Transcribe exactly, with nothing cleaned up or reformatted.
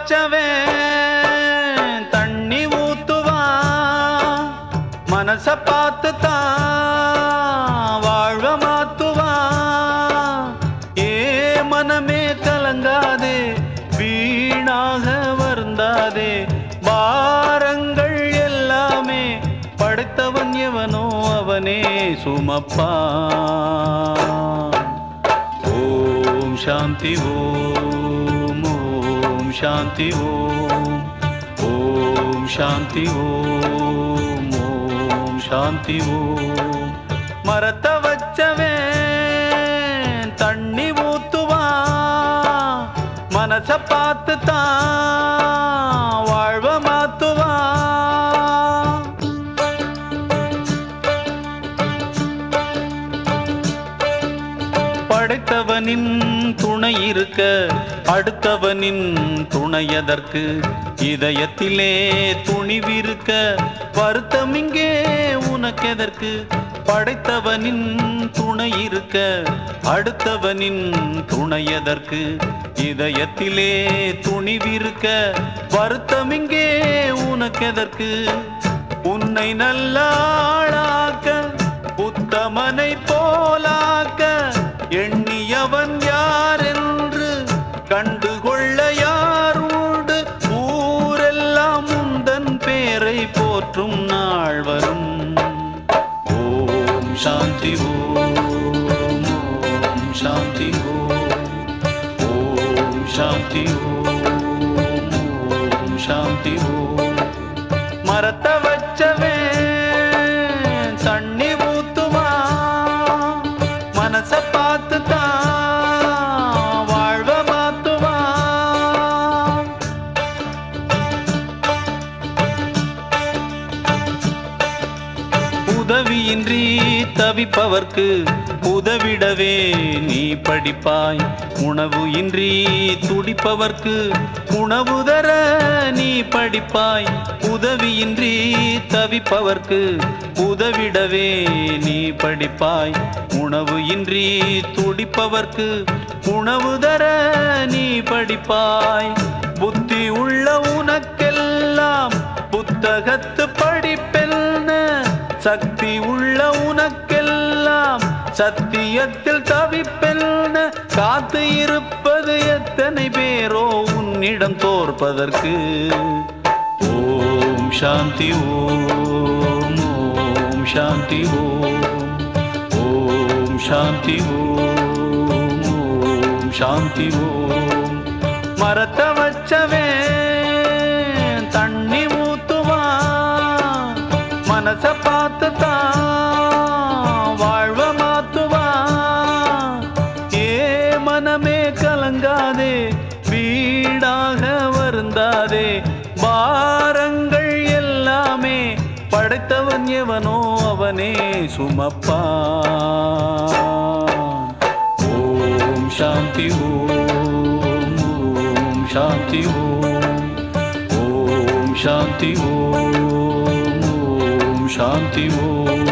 வச்சவன் தண்ணி ஊத்துவான் மனச பார்த்து தான் வாழ்வ மாத்துவான் ஏ மனமே கலங்காதே வீணாக வருந்தாதே பாரங்கள் எல்லாமே படைத்தவன் எவனோ அவனே சுமப்பான் ஓம் சாந்தி ஓம் ஓம் சாந்தி ஓம் ஓம் சாந்தி ஓம் ஓம் சாந்தி ஓம் மரத்தை வச்சவன் தண்ணி ஊத்துவான் மனச பார்த்து தான் வாழ்வ மாத்துவான் படைத்தவனின் துணை இருக்க அடுத்தவனின் துணையதற்கு இதயத்திலே துணிவிருக்க வருத்தம் இங்கே உனக்கெதற்கு படைத்தவனின் துணை இருக்க அடுத்தவனின் துணையதற்கு இதயத்திலே துணிவிருக்க வருத்தம் இங்கே உனக்கெதற்கு உன்னை நல்லாளாக்க உத்தமனை போலாக்க எண்ணியவன் யார் என்று கண்டுகொள்ள யாரோடு ஊரெல்லாம் உந்தன் பேரை போற்றும் நாள் வரும் ஓம் சாந்தி ஓம் ஓம் சாந்தி ஓம் ஓம் சாந்தி ஓம் ஓம் சாந்தி ஓம் மரத்தை வச்சவன் தண்ணி ஊத்துவான் மனச பார்த்து தான் வாழ்வ மாத்துவான் உதவியின்றி தவிப்பவர்க்கு உதவிடவே நீ படிப்பாய் உணவு இன்றி துடிப்பவர்க்கு உணவு தர நீ படிப்பாய் உதவியின்றி தவிப்பவர்க்கு உதவிடவே நீ படிப்பாய் உணவு இன்றி துடிப்பவர்க்கு உணவு தர நீ படிப்பாய் புத்தி உள்ள உனக்கெல்லாம் புத்தகத்து படிப்பெல்ன சக்தி உள்ள உனக்கெல்லாம் சத்தியத்தில் தவிப்பெல்ன காத்து இருப்பது எத்தனை பேரோ உன்னிடம் தோற்பதற்கு ஓம் சாந்தி ஓம் ஓம் சாந்தி ஓம் ஓம் சாந்தி ஓம் ஓம் சாந்தி ஓம் மரத்தை வச்சவன் தண்ணி ஊத்துவான் மனச பார்த்து தான் வாழ்வ மாத்துவான் ஏ மனமே கலங்காதே வீடாக வருந்தாதே பாரங்கள் எல்லாமே படைத்தவன் எவனோ அவனே சுமப்பான் ஓம் சாந்தி ஓம் ஓம் சாந்தி ஓம் ஓம் சாந்தி ஓம் ஓம் சாந்தி ஓம்